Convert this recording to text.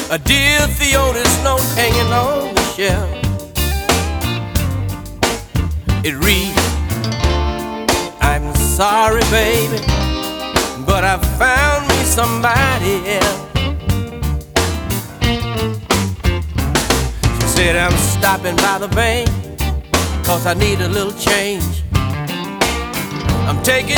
a dear Theotis note hanging on the shelf. It reads, I'm sorry, baby, but I found me somebody else. She said, I'm stopping by the bank, 'cause I need a little change. I'm taking